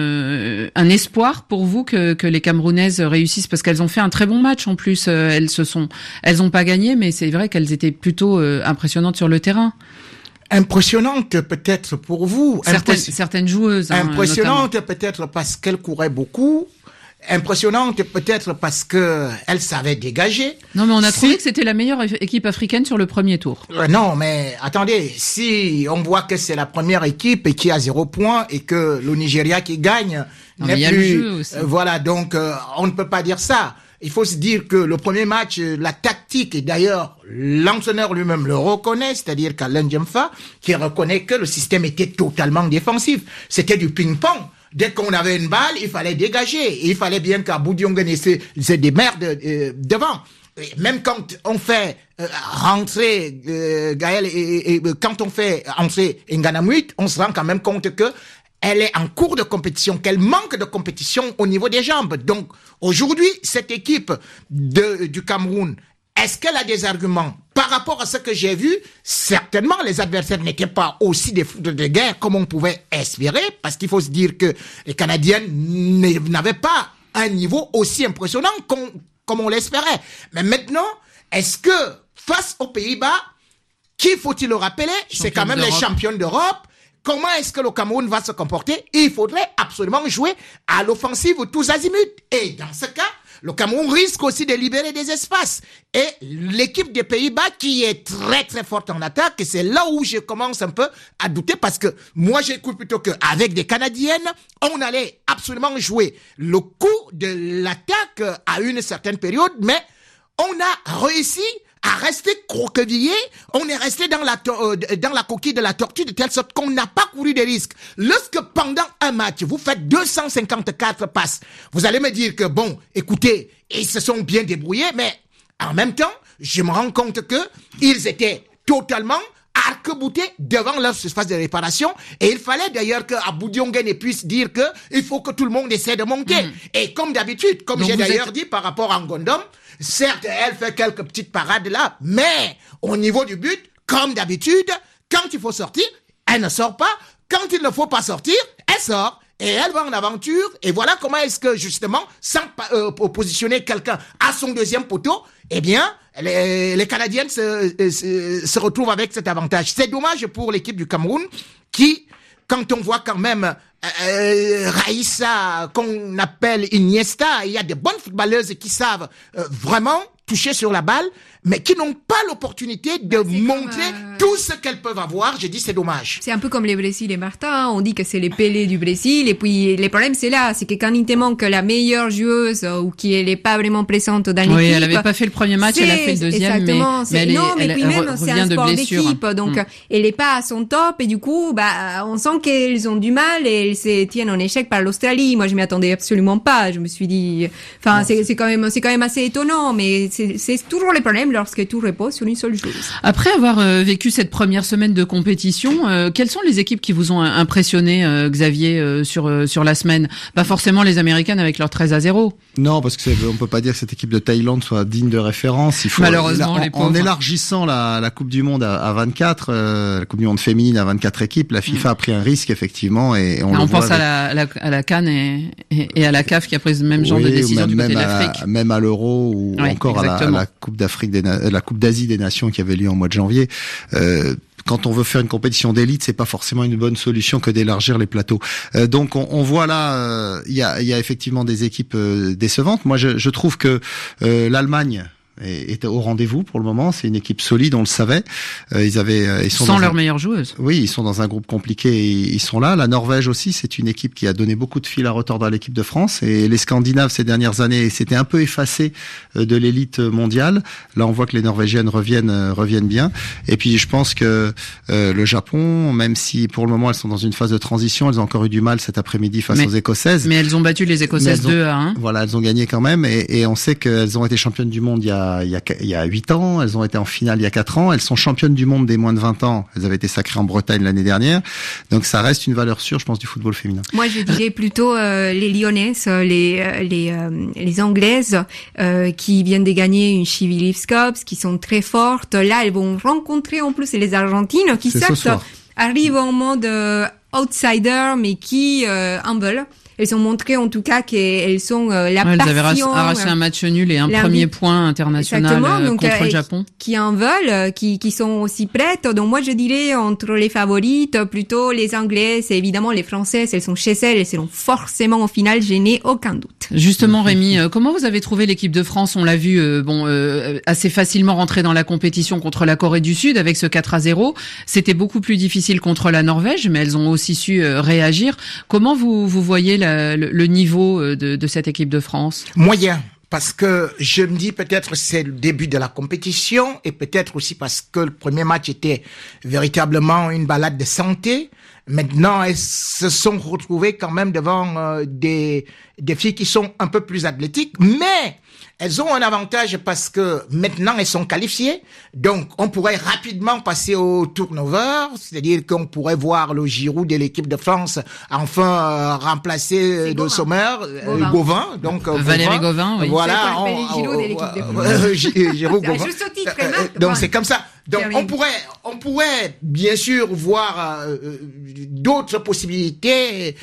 a un espoir pour vous que les Camerounaises réussissent, parce qu'elles ont fait un très bon match en plus. Elles ont pas gagné, mais c'est vrai qu'elles étaient plutôt impressionnantes sur le terrain. Impressionnante peut-être pour vous. Certaines joueuses. Impressionnante peut-être parce qu'elles couraient beaucoup. Impressionnante peut-être parce que elle savait dégager. Non, mais on a trouvé que c'était la meilleure équipe africaine sur le premier tour. Non, mais attendez, si on voit que c'est la première équipe et qui a 0 point et que le Nigeria qui gagne n'est plus, voilà, donc on ne peut pas dire ça. Il faut se dire que le premier match, la tactique, et d'ailleurs l'entraîneur lui-même le reconnaît, c'est-à-dire qu'Alain Djemfa, qui reconnaît que le système était totalement défensif. C'était du ping-pong. Dès qu'on avait une balle, il fallait dégager. Et il fallait bien qu'Abou-Diongane se démerde devant. Et même quand on fait rentrer Gaël et quand on fait entrer Nganamuit, on se rend quand même compte que elle est en cours de compétition, qu'elle manque de compétition au niveau des jambes. Donc aujourd'hui, cette équipe du Cameroun, est-ce qu'elle a des arguments? Par rapport à ce que j'ai vu, certainement les adversaires n'étaient pas aussi des foudres de guerre comme on pouvait espérer, parce qu'il faut se dire que les Canadiennes n'avaient pas un niveau aussi impressionnant comme on l'espérait. Mais maintenant, est-ce que face aux Pays-Bas, qui faut-il le rappeler, c'est quand même les championnes d'Europe, comment est-ce que le Cameroun va se comporter? Il faudrait absolument jouer à l'offensive tous azimuts. Et dans ce cas, le Cameroun risque aussi de libérer des espaces. Et l'équipe des Pays-Bas qui est très très forte en attaque, et c'est là où je commence un peu à douter, parce que moi j'écoute plutôt qu'avec des Canadiennes, on allait absolument jouer le coup de l'attaque à une certaine période, mais on a réussi à rester croquevillé, on est resté dans la coquille de la tortue, de telle sorte qu'on n'a pas couru de risques. Lorsque pendant un match, vous faites 254 passes, vous allez me dire que bon, écoutez, ils se sont bien débrouillés, mais en même temps, je me rends compte que ils étaient totalement arc-boutés devant leur surface de réparation, et il fallait d'ailleurs que Abou-Diongane puisse dire que il faut que tout le monde essaie de monter. Et comme d'habitude, comme donc j'ai d'ailleurs dit par rapport à Ngondom, certes, elle fait quelques petites parades là, mais au niveau du but, comme d'habitude, quand il faut sortir, elle ne sort pas. Quand il ne faut pas sortir, elle sort. Et elle va en aventure. Et voilà comment est-ce que, justement, sans positionner quelqu'un à son deuxième poteau, eh bien, les Canadiennes se retrouvent avec cet avantage. C'est dommage pour l'équipe du Cameroun qui, quand on voit quand même Raïssa, qu'on appelle Iniesta, il y a des bonnes footballeuses qui savent vraiment toucher sur la balle, mais qui n'ont pas l'opportunité de montrer tout ce qu'elles peuvent avoir. J'ai dit, c'est dommage. C'est un peu comme les Brésil et Martin. On dit que c'est les Pelé du Brésil. Et puis, les problèmes, c'est là. C'est que quand il te manque la meilleure joueuse ou qui n'est pas vraiment présente dans l'équipe. Oui, elle n'avait pas fait le premier match, elle a fait le deuxième, mais elle revient de blessure. D'équipe, donc, elle n'est pas à son top. Et du coup, on sent qu'elles ont du mal et elles se tiennent en échec par l'Australie. Moi, je m'y attendais absolument pas. Je me suis dit, c'est quand même assez étonnant, mais c'est toujours le problème lorsque tout repose sur une seule chose. Après avoir vécu cette première semaine de compétition, quelles sont les équipes qui vous ont impressionné, Xavier, sur la semaine? Pas forcément les Américaines avec leur 13-0. Non, parce que on peut pas dire que cette équipe de Thaïlande soit digne de référence. Il faut, malheureusement, en élargissant la Coupe du Monde à 24, la Coupe du Monde féminine à 24 équipes, la FIFA a pris un risque, effectivement, et on pense à la CAN et à la CAF qui a pris le même genre de décision du côté de l'Afrique. Même à l'Euro ou encore à la Coupe la Coupe d'Asie des Nations qui avait lieu en mois de janvier. Quand on veut faire une compétition d'élite, c'est pas forcément une bonne solution que d'élargir les plateaux. Donc on voit là, il y a effectivement des équipes décevantes. Moi, je trouve que l'Allemagne est au rendez-vous pour le moment. C'est une équipe solide, on le savait. Ils sont sans leur meilleure joueuse. Oui, ils sont dans un groupe compliqué et ils sont là. La Norvège aussi, c'est une équipe qui a donné beaucoup de fil à retordre à l'équipe de France. Et les Scandinaves, ces dernières années, s'étaient un peu effacés de l'élite mondiale. Là, on voit que les Norvégiennes reviennent bien. Et puis, je pense que le Japon, même si pour le moment elles sont dans une phase de transition, elles ont encore eu du mal cet après-midi face aux Écossaises. Mais elles ont battu les Écossaises 2-1. Voilà, elles ont gagné quand même. Et on sait qu'elles ont été championnes du monde il y a 8 ans. Elles ont été en finale il y a 4 ans. Elles sont championnes du monde des moins de 20 ans. Elles avaient été sacrées en Bretagne l'année dernière. Donc ça reste une valeur sûre, je pense, du football féminin. Moi, je dirais plutôt les Lyonnaises, les Anglaises qui viennent de gagner une Chivy Leaves Cup, qui sont très fortes. Là, elles vont rencontrer en plus les Argentines qui certes arrivent en mode outsider, mais qui humble. Elles ont montré en tout cas qu'elles sont la passion. Elles avaient arraché un match nul et un premier point international contre le Japon. Qui en veulent, qui sont aussi prêtes. Donc moi je dirais entre les favorites, plutôt les Anglaises et évidemment les Françaises. Elles sont chez elles, elles seront forcément en finale, je n'ai aucun doute. Justement Rémi, comment vous avez trouvé l'équipe de France? On l'a vu assez facilement rentrer dans la compétition contre la Corée du Sud avec ce 4-0. C'était beaucoup plus difficile contre la Norvège, mais elles ont aussi su réagir. Comment vous voyez le niveau de cette équipe de France? Moyen. Parce que je me dis peut-être c'est le début de la compétition et peut-être aussi parce que le premier match était véritablement une balade de santé. Maintenant, elles se sont retrouvées quand même devant des filles qui sont un peu plus athlétiques, mais elles ont un avantage parce que maintenant elles sont qualifiées, donc on pourrait rapidement passer au turnover, c'est-à-dire qu'on pourrait voir le Giroud de l'équipe de France enfin remplacer de Sommer, Gauvin, donc Valérie Gauvin, oui. Voilà, Giroud de l'équipe de France. Giroud Gauvin. Juste au titre, donc c'est comme ça. Donc on pourrait bien sûr voir d'autres possibilités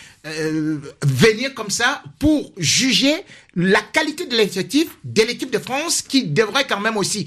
venir comme ça pour juger la qualité de l'effectif de l'équipe de France qui devrait quand même aussi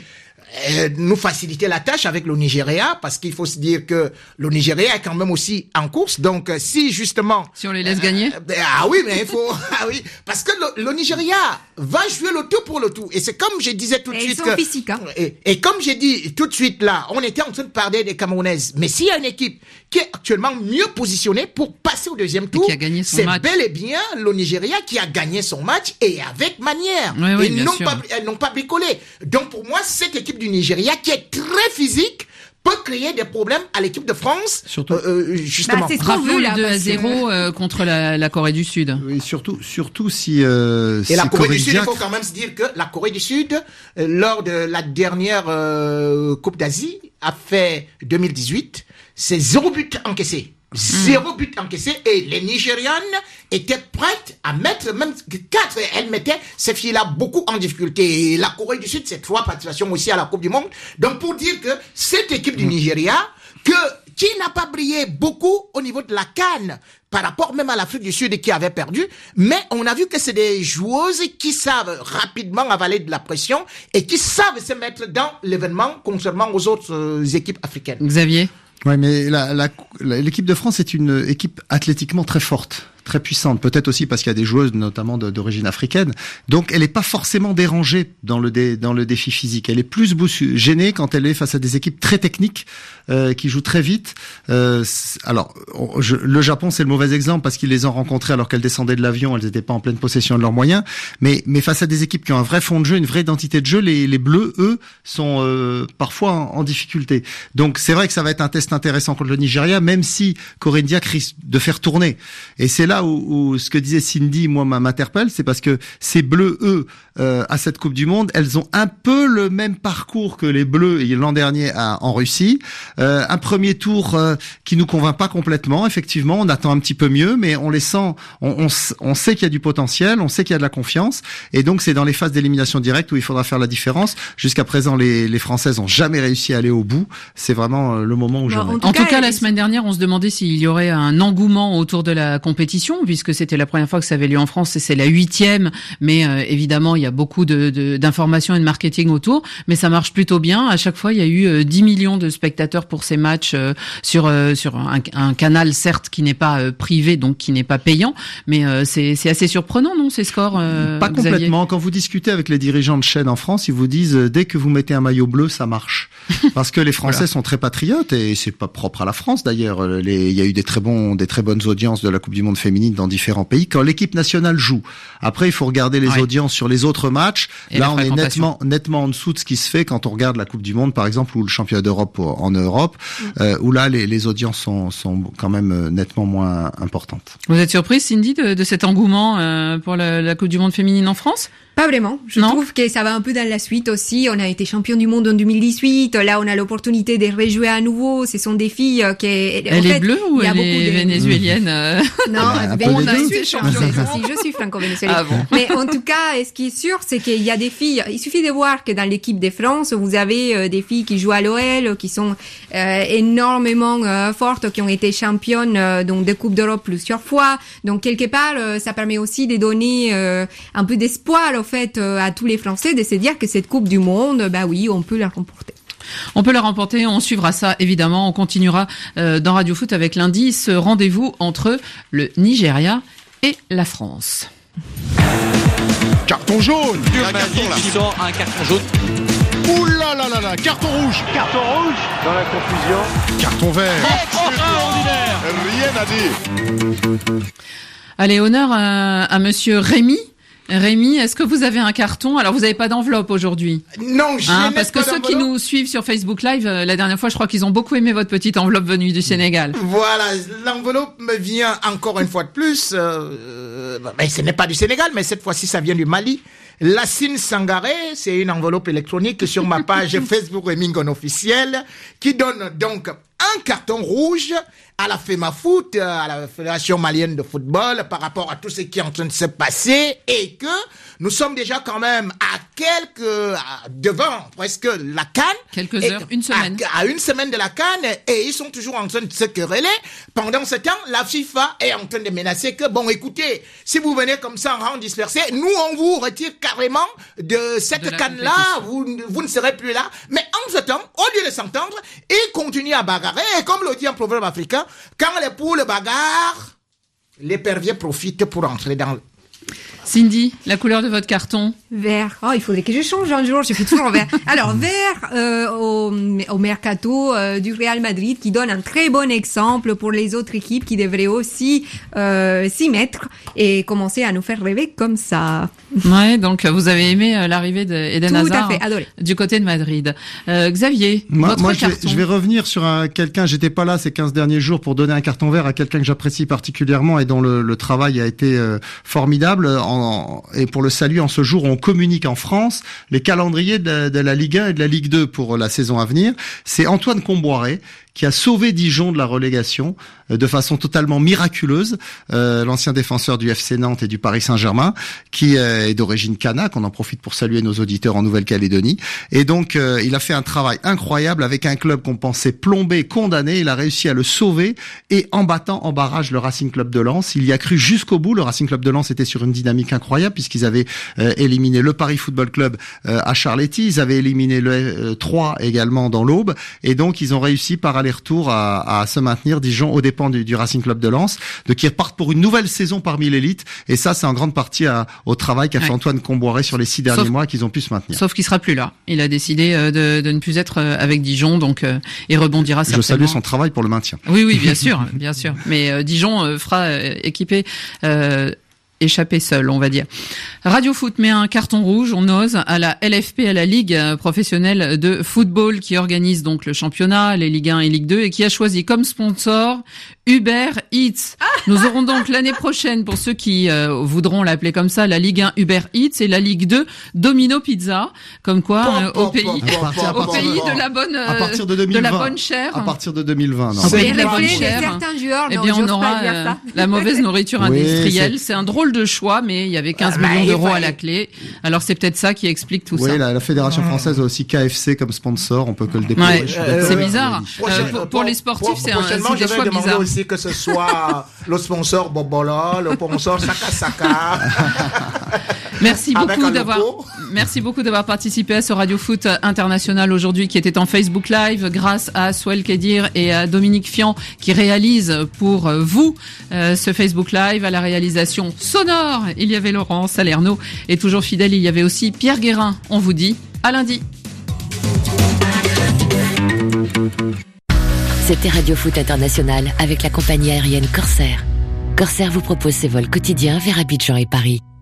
nous faciliter la tâche avec le Nigeria, parce qu'il faut se dire que le Nigeria est quand même aussi en course. Donc si justement on les laisse gagner, oui, mais il faut parce que le Nigeria va jouer le tout pour le tout, et c'est comme je disais tout de suite ils sont physiques, hein. Et comme j'ai dit tout de suite là, on était en train de parler des Camerounaises, mais s'il y a une équipe qui est actuellement mieux positionnée pour passer au deuxième tour, c'est bel et bien le Nigeria qui a gagné son match, et avec manière. Oui, elles n'ont pas bricolé. Donc pour moi, cette équipe du Nigeria qui est très physique peut créer des problèmes à l'équipe de France. Surtout, justement. Rappelons le 2-0 contre la Corée du Sud. Oui, surtout si. Et la Corée du Sud, il faut quand même se dire que la Corée du Sud, lors de la dernière Coupe d'Asie, a fait 2018, c'est 0 but encaissé. 0 but encaissé, et les Nigérianes étaient prêtes à mettre même 4. Elles mettaient ces filles-là beaucoup en difficulté. Et la Corée du Sud, c'est 3 participations aussi à la Coupe du Monde. Donc pour dire que cette équipe du Nigeria, qui n'a pas brillé beaucoup au niveau de la CAN, par rapport même à l'Afrique du Sud qui avait perdu, mais on a vu que c'est des joueuses qui savent rapidement avaler de la pression et qui savent se mettre dans l'événement contrairement aux autres équipes africaines. Xavier? Ouais, mais l'équipe de France est une équipe athlétiquement très forte, très puissante. Peut-être aussi parce qu'il y a des joueuses notamment d'origine africaine. Donc elle n'est pas forcément dérangée dans le défi physique. Elle est plus gênée quand elle est face à des équipes très techniques qui jouent très vite. Alors le Japon c'est le mauvais exemple parce qu'ils les ont rencontrés alors qu'elles descendaient de l'avion, elles n'étaient pas en pleine possession de leurs moyens. Mais face à des équipes qui ont un vrai fond de jeu, une vraie identité de jeu, les Bleus eux sont parfois en difficulté. Donc c'est vrai que ça va être un test intéressant contre le Nigeria, même si Corinne Diacre risque de faire tourner. Et c'est là où ce que disait Cindy, moi, m'interpelle, c'est parce que ces Bleus, eux, à cette Coupe du Monde, elles ont un peu le même parcours que les Bleus l'an dernier en Russie. Un premier tour qui nous convainc pas complètement, effectivement, on attend un petit peu mieux, mais on les sent, on sait qu'il y a du potentiel, on sait qu'il y a de la confiance, et donc c'est dans les phases d'élimination directe où il faudra faire la différence. Jusqu'à présent, les Françaises ont jamais réussi à aller au bout. C'est vraiment le moment où En tout cas, la semaine dernière, on se demandait s'il y aurait un engouement autour de la compétition édition, puisque c'était la première fois que ça avait lieu en France et c'est la 8e. Mais évidemment, il y a beaucoup d'informations et de marketing autour. Mais ça marche plutôt bien. À chaque fois, il y a eu 10 millions de spectateurs pour ces matchs sur un canal, certes, qui n'est pas privé, donc qui n'est pas payant. Mais c'est assez surprenant, non, ces scores Pas Xavier? Complètement. Quand vous discutez avec les dirigeants de chaînes en France, ils vous disent dès que vous mettez un maillot bleu, ça marche. Parce que les Français sont très patriotes et c'est pas propre à la France d'ailleurs. Il y a eu des très bonnes audiences de la Coupe du Monde féminine dans différents pays. Quand l'équipe nationale joue, après il faut regarder les audiences sur les autres matchs. Et là, on est nettement en dessous de ce qui se fait quand on regarde la Coupe du Monde, par exemple, ou le championnat d'Europe en Europe, où là les audiences sont quand même nettement moins importantes. Vous êtes surprise, Cindy, de cet engouement pour la Coupe du Monde féminine en France? Pas vraiment. Je trouve que ça va un peu dans la suite aussi. On a été champion du monde en 2018. Là, on a l'opportunité de rejouer à nouveau. Ce sont des filles qui... Elle est bleue ou elle est vénézuélienne? Non, on a été champion. Je suis franco-vénézuélienne. Ah bon. Mais en tout cas, ce qui est sûr, c'est qu'il y a des filles. Il suffit de voir que dans l'équipe de France, vous avez des filles qui jouent à l'OL, qui sont énormément fortes, qui ont été championnes donc de Coupe d'Europe plusieurs fois. Donc quelque part, ça permet aussi de donner un peu d'espoir au fait à tous les Français de se dire que cette Coupe du Monde, bah oui, on peut la remporter. On peut la remporter, on suivra ça évidemment, on continuera dans Radio Foot avec lundi ce rendez-vous entre le Nigeria et la France. Carton jaune. Un carton là. Qui sort un carton jaune. Ouh là là là là, carton rouge. Carton rouge. Dans la confusion. Carton vert. Extraordinaire. Rien à dire. Allez, honneur à monsieur Rémi. Rémi, est-ce que vous avez un carton? Alors, vous n'avez pas d'enveloppe aujourd'hui? Non, je n'ai pas parce que ceux qui nous suivent sur Facebook Live, la dernière fois, je crois qu'ils ont beaucoup aimé votre petite enveloppe venue du Sénégal. Voilà, l'enveloppe me vient encore une fois de plus. Mais ce n'est pas du Sénégal, mais cette fois-ci, ça vient du Mali. Lassine Sangaré, c'est une enveloppe électronique sur ma page Facebook Remington officielle qui donne donc un carton rouge à la FEMAFoot, à la Fédération malienne de football, par rapport à tout ce qui est en train de se passer, et que nous sommes déjà quand même devant presque la CAN. Quelques heures, une semaine. À une semaine de la CAN, et ils sont toujours en train de se quereller. Pendant ce temps, la FIFA est en train de menacer que, bon, écoutez, si vous venez comme ça en rang dispersé, nous, on vous retire carrément de cette CAN-là, vous ne serez plus là. Mais en ce temps, au lieu de s'entendre, ils continuent à bagarrer, et comme le dit un proverbe africain, quand les poules bagarrent, l'épervier profite pour entrer dans... Cindy, la couleur de votre carton? Vert. Oh, il faudrait que je change un jour, je fais toujours vert. Alors, vert au mercato du Real Madrid, qui donne un très bon exemple pour les autres équipes qui devraient aussi s'y mettre et commencer à nous faire rêver comme ça. Ouais, donc vous avez aimé l'arrivée d'Eden Hazard du côté de Madrid. Xavier, votre carton? Je vais revenir sur quelqu'un, j'étais pas là ces 15 derniers jours pour donner un carton vert à quelqu'un que j'apprécie particulièrement et dont le travail a été formidable. Et pour le saluer, en ce jour, on communique en France les calendriers de la Ligue 1 et de la Ligue 2 pour la saison à venir. C'est Antoine Comboiré qui a sauvé Dijon de la relégation de façon totalement miraculeuse, l'ancien défenseur du FC Nantes et du Paris Saint-Germain, qui est d'origine kanak, on en profite pour saluer nos auditeurs en Nouvelle-Calédonie, et donc il a fait un travail incroyable avec un club qu'on pensait plombé, condamné, il a réussi à le sauver, et en battant en barrage le Racing Club de Lens, il y a cru jusqu'au bout. Le Racing Club de Lens était sur une dynamique incroyable, puisqu'ils avaient éliminé le Paris Football Club à Charletti, ils avaient éliminé le 3 également dans l'Aube, et donc ils ont réussi par aller-retour à se maintenir, Dijon, au dépend du Racing Club de Lens, qui repartent pour une nouvelle saison parmi l'élite. Et ça, c'est en grande partie au travail qu'a fait Antoine Comboiré sur les 6 derniers mois qu'ils ont pu se maintenir. Sauf qu'il sera plus là. Il a décidé de ne plus être avec Dijon, donc il rebondira certainement. Je salue son travail pour le maintien. Oui, bien sûr, bien sûr. Mais Dijon fera équiper échappé seul, on va dire. Radio Foot met un carton rouge, on ose, à la LFP, à la Ligue professionnelle de football, qui organise donc le championnat, les Ligue 1 et Ligue 2, et qui a choisi comme sponsor Uber Eats. Nous aurons donc l'année prochaine, pour ceux qui voudront l'appeler comme ça, la Ligue 1 Uber Eats et la Ligue 2 Domino Pizza. Comme quoi, au pays de la bonne, à partir de 2020, de la bonne chair. À partir de 2020, non. Au pays de la bonne chair. Eh bien, on aura la mauvaise nourriture industrielle. C'est un drôle de choix, mais il y avait 15 millions d'euros à la clé. Alors c'est peut-être ça qui explique tout ça. Oui, la Fédération française a aussi KFC comme sponsor, on peut que le déplorer. C'est bizarre. Pour les sportifs, c'est des choix bizarres. ici, que ce soit le sponsor Bobolo, le sponsor Saka Saka. Merci beaucoup d'avoir participé à ce Radio Foot International aujourd'hui qui était en Facebook Live grâce à Souel Kedir et à Dominique Fian qui réalisent pour vous ce Facebook Live. À la réalisation sonore, il y avait Laurent Salerno et toujours fidèle, il y avait aussi Pierre Guérin. On vous dit à lundi. C'était Radio Foot International avec la compagnie aérienne Corsair. Corsair vous propose ses vols quotidiens vers Abidjan et Paris.